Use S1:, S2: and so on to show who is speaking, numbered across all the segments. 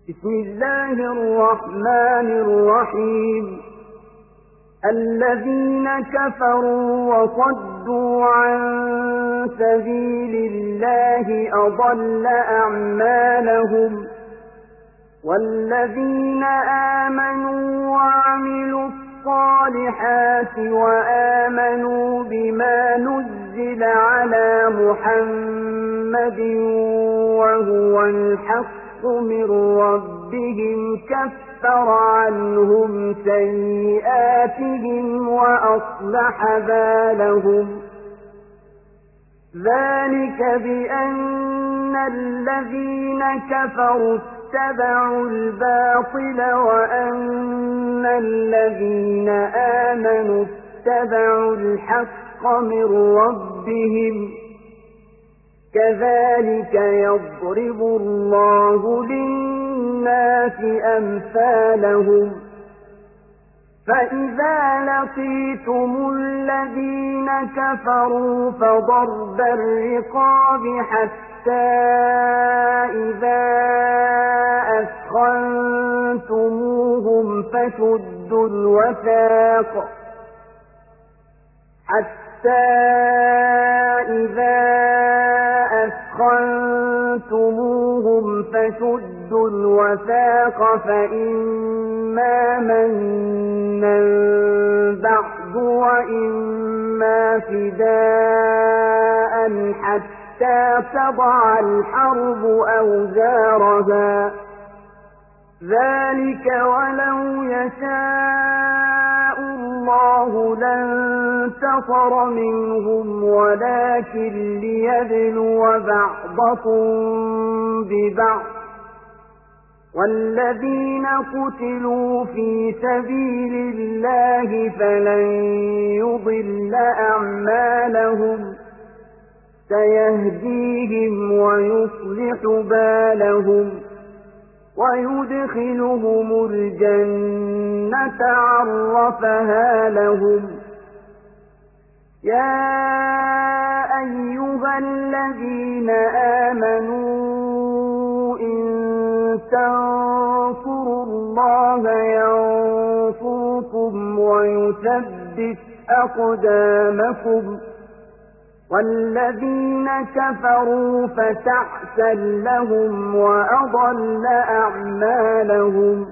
S1: بسم الله الرحمن الرحيم. الذين كفروا وصدوا عن سبيل الله أضل أعمالهم، والذين آمنوا وعملوا الصالحات وآمنوا بما نزل على محمد وهو الحق من ربهم كفر عنهم سيئاتهم وأصلح بالهم. ذلك بأن الذين كفروا اتبعوا الباطل وأن الذين آمنوا اتبعوا الحق من ربهم، كذلك يضرب الله للناس أمثالهم. فإذا لقيتم الذين كفروا فضرب الرقاب حتى إذا أثخنتموهم فشدوا الوثاق فإما منا بعد وإما فداء حتى تضع الحرب أوزارها. ذلك ولو يشاء الله لانتصر منهم ولكن ليبلو بعضكم ببعض. والذين قتلوا في سبيل الله فلن يضل أعمالهم، سيهديهم ويصلح بالهم ويدخلهم الجنة عرفها لهم. يا أيها الذين آمنوا إن تنصروا الله ينصركم ويثبت أقدامكم. والذين كفروا فتعسا لهم وأضل أعمالهم.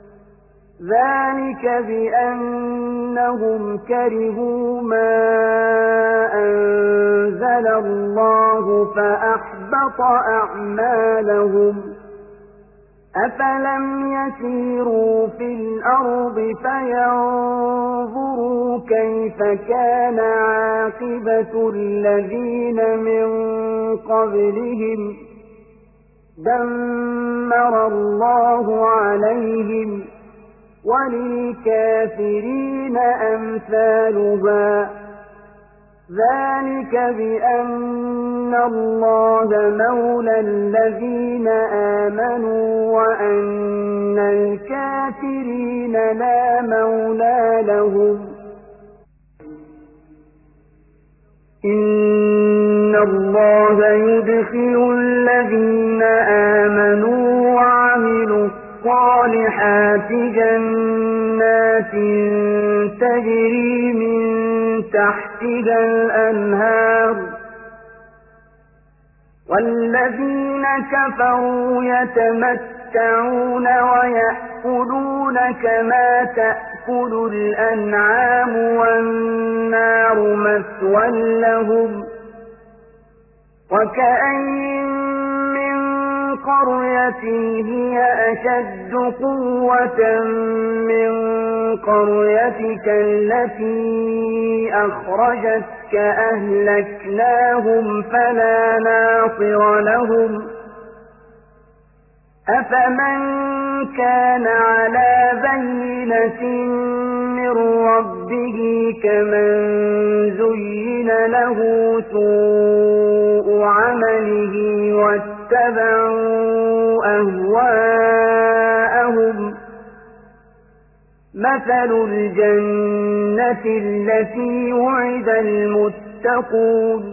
S1: ذلك بأنهم كرهوا ما أنزل الله فأحبط أعمالهم. أفلم يسيروا في الأرض فينظروا كيف كان عاقبة الذين من قبلهم، دمر الله عليهم وللكافرين أمثالها. ذلك بأن الله مولى الذين آمنوا وأن الكافرين لا مولى لهم. إن الله يدخل الذين آمنوا وعملوا الصالحات جنات تجري من تحتها الأنهار، والذين كفروا يتمتعون ويأكلون كما تأكل الأنعام والنار مثوى لهم. وكأين من قرية هي أشد قوة من قريتك التي أخرجتك أهلكناهم فلا ناصر لهم. أفمن كان على بينة من ربه كمن زين له سوء عمله واتبعوا أهواءهم. مثل الجنة التي وعد المتقون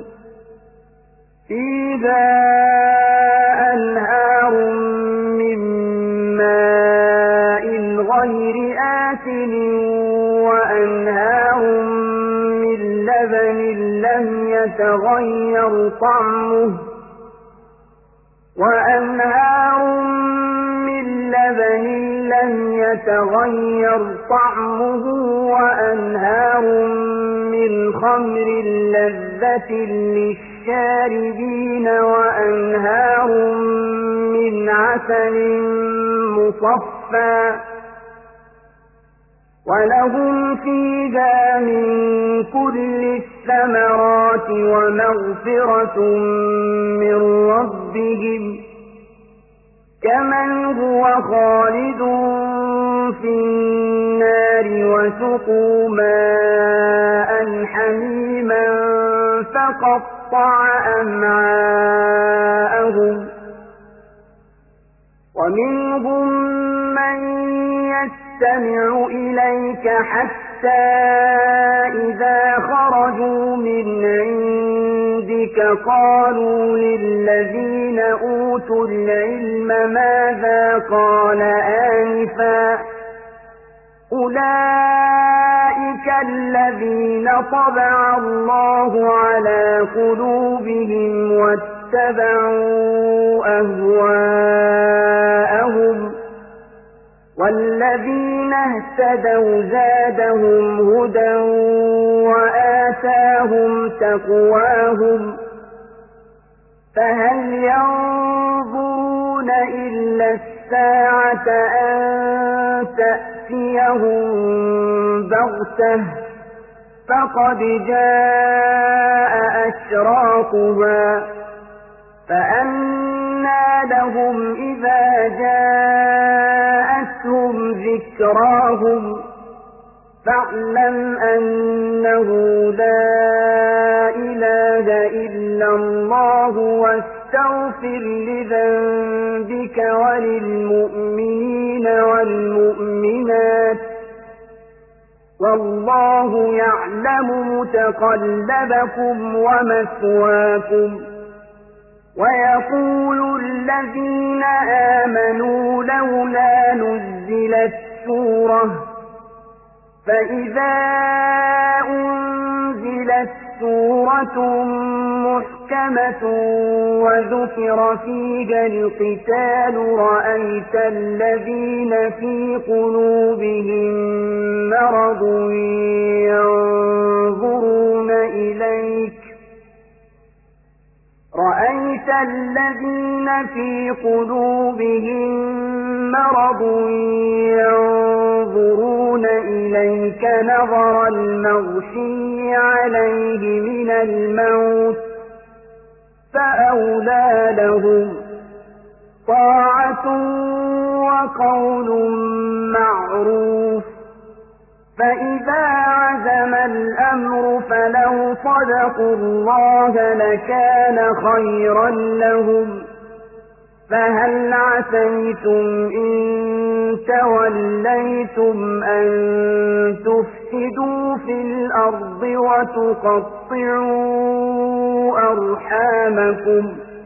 S1: فيها أنهار من عسل وأنهار من لبن لم يتغير طعمه وأنهار من خمر لذة للشاربين وأنهار من عسل مصفى ولهم فيها من كل الثمرات ومغفرة من ربهم كمن هو خالد في النار وسقوا ماء حميما فقطع أمعاءهم ومنهم من يستمع إليك حتى إذا خرجوا من عندك قالوا للذين أوتوا العلم ماذا قال آنفا أولئك الذين طبع الله على قلوبهم واتبعوا أهواءهم والذين اهتدوا زادهم هدى وآتاهم تقواهم فهل ينظرون إلا الساعة أن تأتيهم بغتة فقد جاء أشراطها فأنى لهم إذا جاءتهم ذكراهم فاعلم أنه لا إله إلا الله واستغفر لذنبك وللمؤمنين والمؤمنات والله يعلم متقلبكم ومثواكم ويقول الذين آمنوا لولا نزلت سورة فإذا أنزلت سورة محكمة وذكر فيها القتال رأيت الذين في قلوبهم مرض ينظرون إليك نظر المغشي عليه من الموت فأولى لهم طاعة وقول معروف فإذا عزم الأمر فلو صدقوا الله لكان خيرا لهم فهل عسيتم إن توليتم أن تفسدوا في الأرض وتقطعوا أرحامكم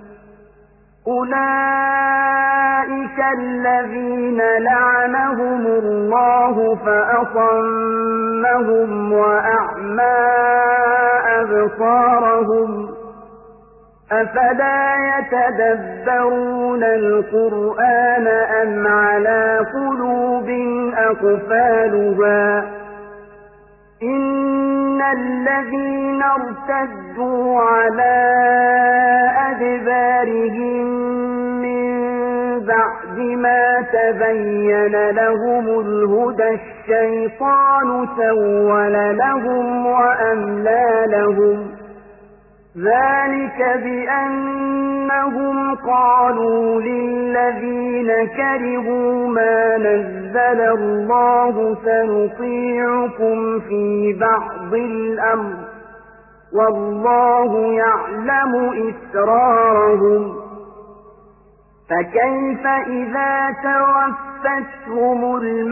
S1: أولئك الذين لعنهم الله فأصمهم وأعمى أبصارهم أفلا يتدبرون القرآن أم على قلوب أقفالها إن الذين ارتدوا على أدبارهم من بعد ما تبين لهم الهدى الشيطان سول لهم وأملى لهم ذلك بأنهم قالوا للذين كرهوا ما نزل الله سنطيعكم في بعض الأمر والله يعلم إسرارهم فكيف إذا توفتهم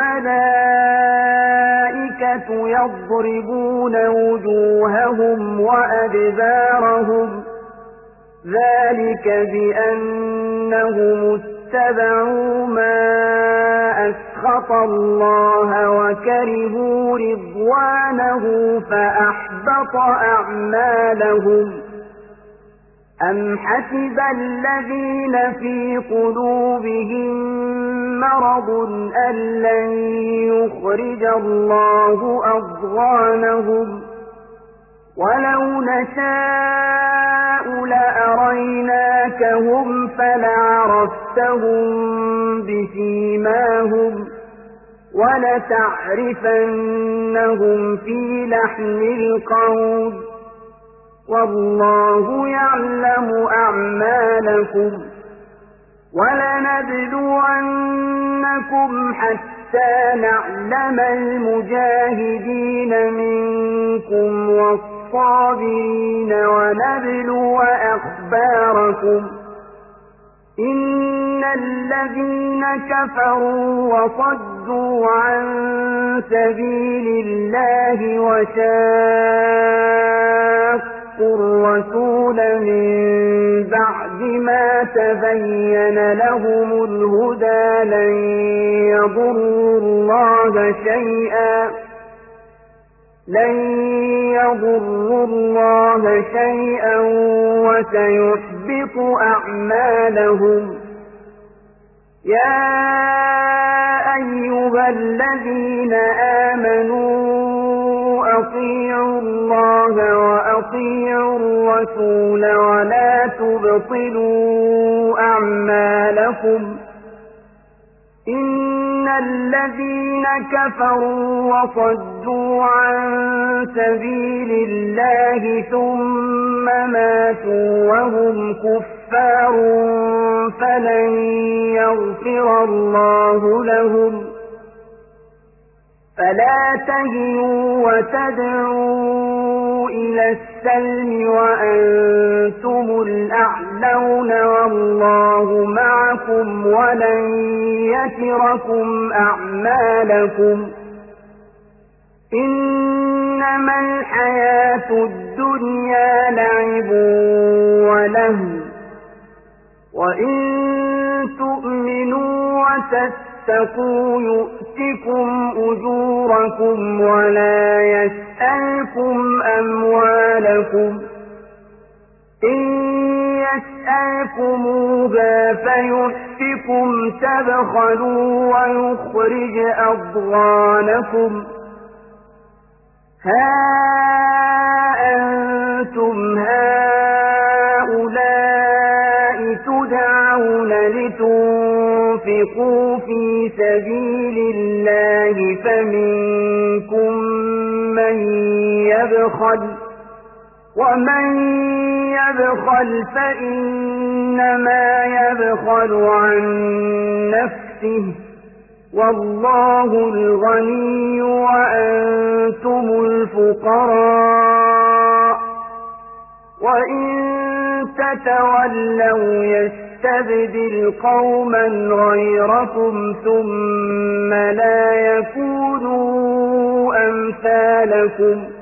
S1: الملائكة يضربون وجوههم وأدبارهم ذلك بأنهم اتبعوا ما أسخط سخط الله وكرهوا رضوانه فأحبط أعمالهم أم حسب الذين في قلوبهم مرض أن لن يخرج الله أضغانهم ولو نشاء لأريناكهم فلعرفتهم بسيماهم ولتعرفنهم في لحن القول والله يعلم أعمالكم ولنبلونكم حتى نعلم المجاهدين منكم والصابرين ونبلو أخباركم إن الذين كفروا وصدوا عن سبيل الله وشاقوا الرسول من بعد ما تبين لهم الهدى لن يضروا الله شيئا وسيحبط أعمالهم يا أيها الذين آمنوا أطيعوا الله وأطيعوا الرسول ولا تبطلوا أعمالكم إن الذين كفروا وصدوا عن سبيل الله ثم ماتوا وهم كفار فلن يغفر الله لهم فلا تهنوا وتدعوا إلى السلم وأنتم الأعلون والله معكم ولن يتركم أعمالكم إنما الحياة الدنيا لعب ولهو وإن تؤمنوا وتتقوا يؤتكم أجوركم ولا يسألكم أموالكم إن يسألكموها فيحفكم تبخلوا ويخرج أضغانكم ها أنتم هؤلاء تدعون لتنفقوا في سبيل الله فمنكم من يبخل ومن يبخل فإنما يبخل عن نفسه والله الغني وأنتم الفقراء وإن تتولوا يستبدل قوما غيركم ثم لا يكونوا أمثالكم